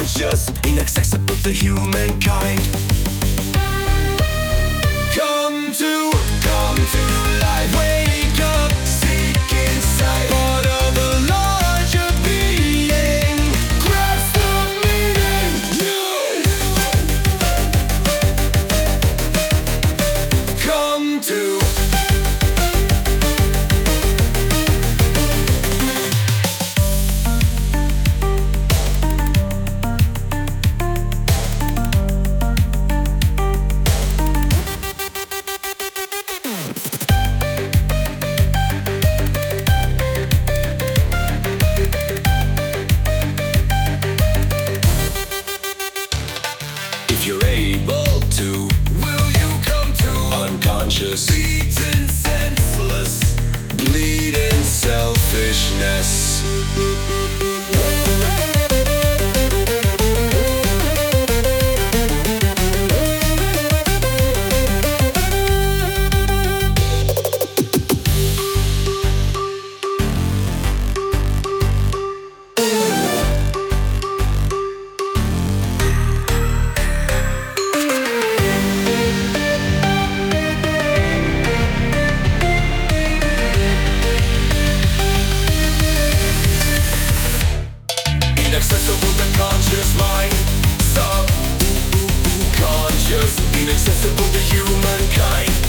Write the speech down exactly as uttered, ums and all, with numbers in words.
unconscious, inaccessible to humankind. Come to, come to life. Wake up, seek insight. Part of a larger being. Grasp the meaning. Come to. If you're able to, will you come to unconscious, beaten, senseless, bleeding selfishness? Inaccessible to conscious mind. Subconscious, inaccessible to humankind.